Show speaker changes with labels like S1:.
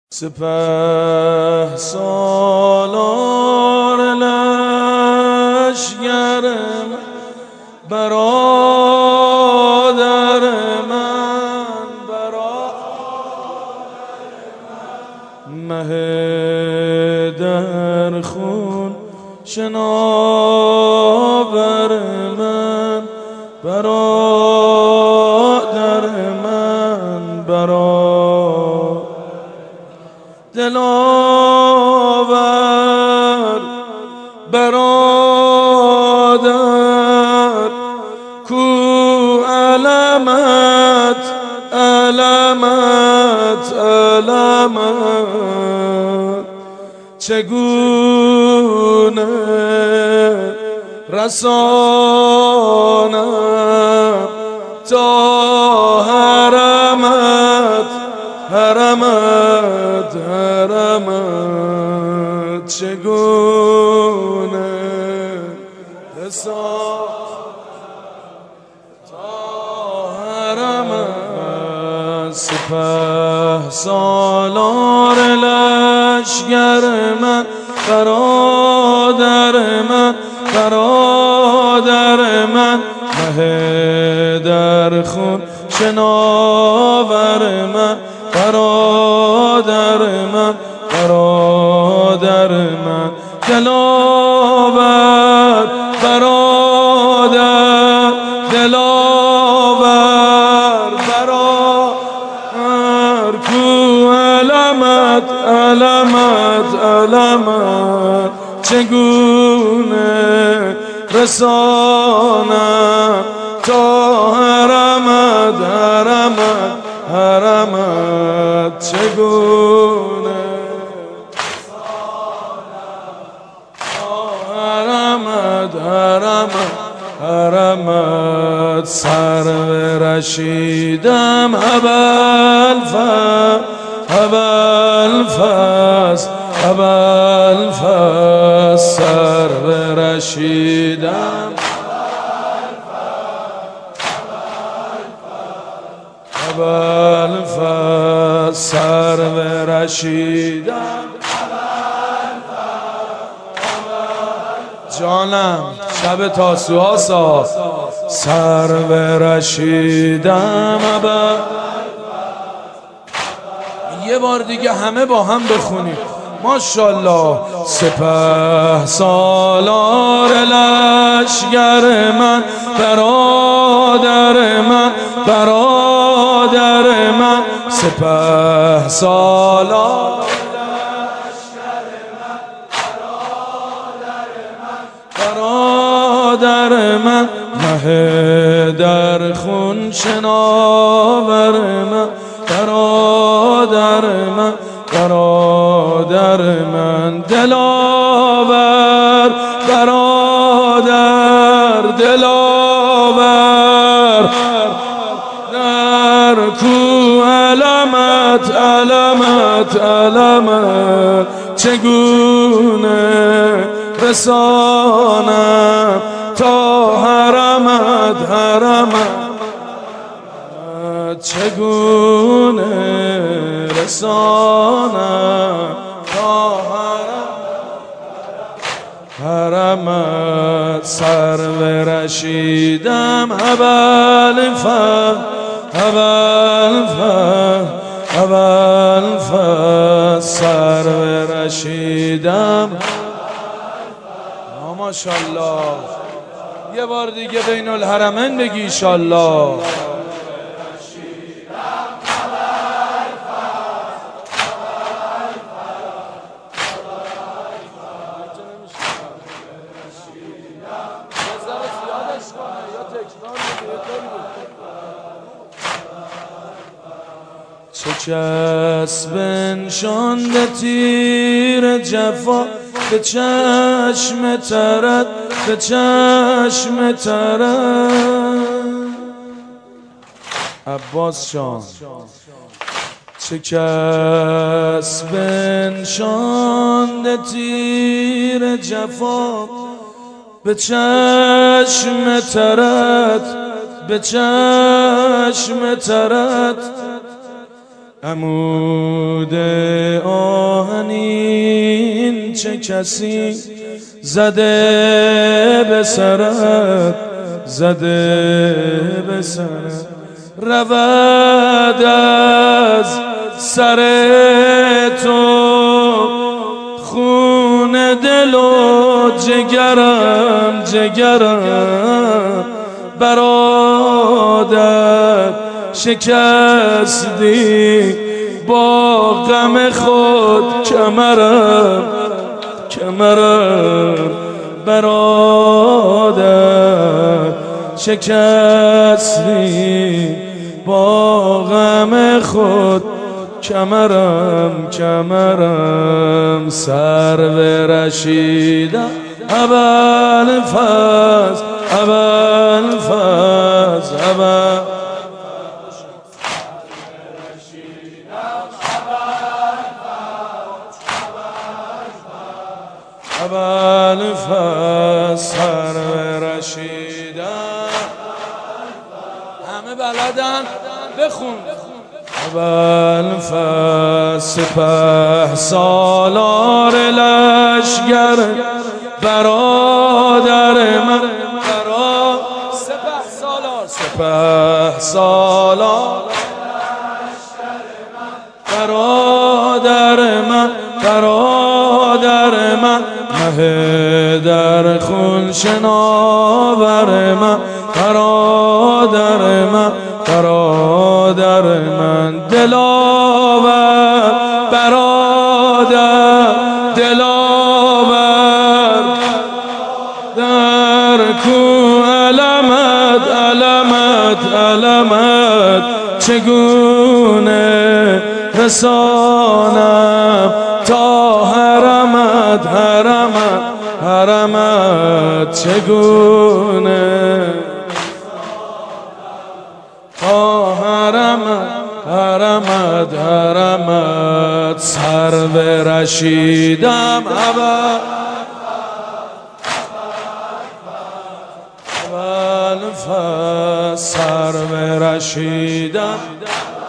S1: سپه سالار لشگر برادر من مه در خون شناور من برادر من دلاور برادر کو علمت چگونه رسانم تا حرمت چگونه رسانم تا حرمت سپه سالار لشگر من برادر من مه در خون شناور من برادر من دلاور برادر دلاور کو علمت چگونه رسانم تا حرمت چگونه حرمت سرو رشیدم ابوالفضل سرو رشیدم ابوالفضل سرو رشیدم جانم شب تاسوعا سرو رشیدم یه بار دیگه همه با هم بخونیم ماشاءالله. سپه سالار لشگر من برادر من سپه سالار برادر من مه در خون شناور من برادر من دلاور برادر دلاور در کو علمت چگونه رسانم تا حرمت چگونه رسانم تا حرمت سرو رشیدم ابوالفضل سرو رشیدم ماشاءالله. یه بار دیگه بین الحرمین بگی ایشالله. چه کس بنشانده تیر جفا به چشم ترد عباس جان چه کس بنشانده تیر جفا به چشم ترد عمود آهنین چه کسی زده به سرت، زده به سرت، رود از سر تو خون دل و جگرم، جگرم برادر شکستی با غم خود کمرم، کمرم برادر شکستی با غم خود کمرم، کمرم سرو رشیدم ابوالفضل، ابوالفضل، ابوالفضل سرو رشیدم، همه بلدن بخون. ابوالفضل سپه سالار لشگر برادر من، سپه سالار، سپه سالار برادر من، برادر من، مه در خون شناور من، برادر من، برادر من، دلاور برادر، دلاور در کو علمت، علمت، علمت چگونه رسانم تا حرمت، حرمت، حرمت چگونه تا حرمت، حرمت، حرمت سرو رشیدم ابوالفضل سرو رشیدم